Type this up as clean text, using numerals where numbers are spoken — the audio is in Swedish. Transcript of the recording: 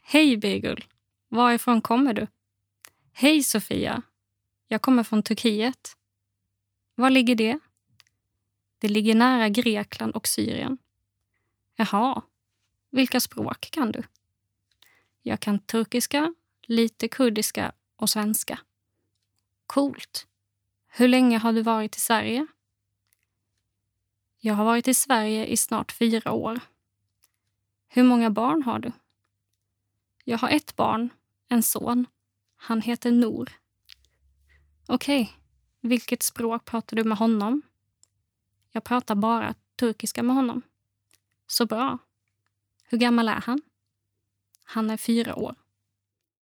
Hej Birgul, varifrån kommer du? Hej Sofia, jag kommer från Turkiet. Var ligger det? Det ligger nära Grekland och Syrien. Jaha, vilka språk kan du? Jag kan turkiska, lite kurdiska och svenska. Coolt. Hur länge har du varit i Sverige? Jag har varit i Sverige i snart 4 år. Hur många barn har du? Jag har 1 barn, en son. Han heter Nour. Okej, vilket språk pratar du med honom? Jag pratar bara turkiska med honom. Så bra. Hur gammal är han? Han är 4 år.